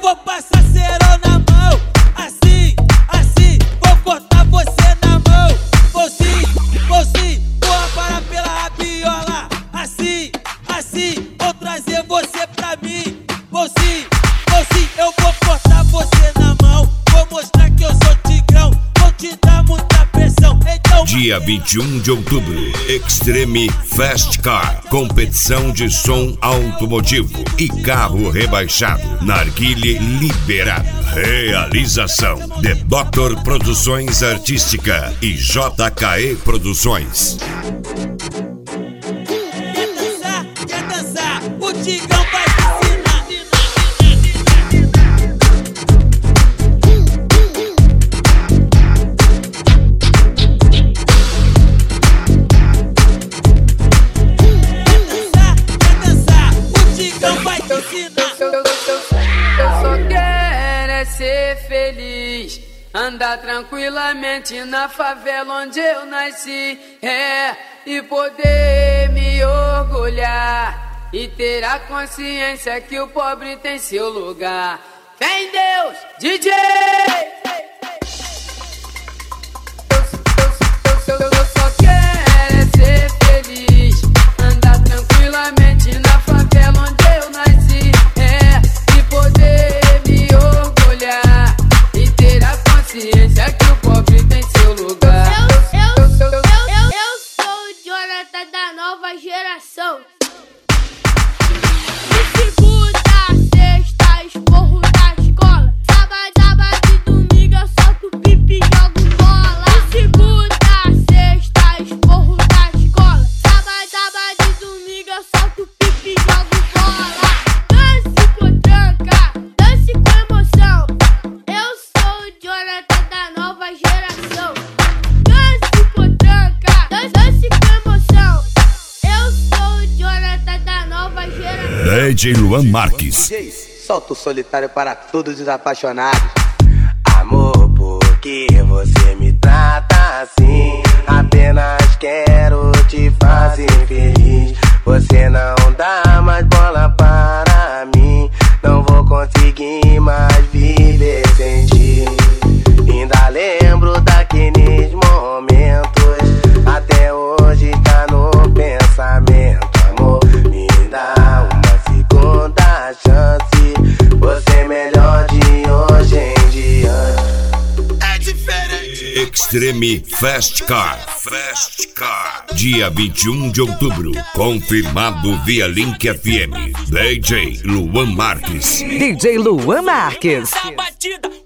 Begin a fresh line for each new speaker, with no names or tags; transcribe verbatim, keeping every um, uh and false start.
vou passar cerol na mão. Assim, assim, vou cortar você na mão. Vou sim, vou sim, vou aparar pela rabiola. Assim, assim, vou trazer você pra mim. Vou sim, vou sim, eu vou cortar você na mão. Vou mostrar que eu sou tigrão, vou te dar muita pressão. Então,
dia vinte e um de outubro, Extreme Fast Car, competição de som automotivo e carro rebaixado, narguilé liberado. Realização The Doctor Produções Artística e J K E Produções.
quer dançar, quer dançar, o tigrão vai te ensinar.
Eu só quero é ser feliz, andar tranquilamente na favela onde eu nasci, é, e poder me orgulhar e ter a consciência que o pobre tem seu lugar. Fé em Deus, D J! Eu, eu, eu, eu só quero é ser feliz, andar tranquilamente na favela onde eu nasci, é, e poder me orgulhar e ter a consciência que o pobre tem seu lugar.
Eu, eu, eu, eu, eu, eu sou o Jonathan da nova geração. De segunda a sexta, esporro da escola. Sábado, sábado e domingo eu solto pipi e jogo bola. De segunda a sexta, esporro da escola. Sábado, sábado e domingo eu solto pipi e jogo bola. Dance com tranca, dance com emoção. Eu sou o Jonathan da nova geração. Dance com tranca, dance, dance com emoção. Eu sou o Jonathan da nova geração.
D J Luan Marques.
D Js, solta o solitário para todos os apaixonados. Amor, por que você me trata assim? Apenas quero te fazer feliz. Você não dá mais bola para mim. Não vou conseguir mais viver sem ti. Ainda lembro daqueles momentos, até hoje tá no pensamento. Amor, me dá uma segunda chance. Você é melhor de hoje em diante.
É diferente.
Extreme Fast Car, Fast Car, dia vinte e um de outubro, confirmado via Link F M. D J Luan Marques.
D J Luan Marques.
Essa batida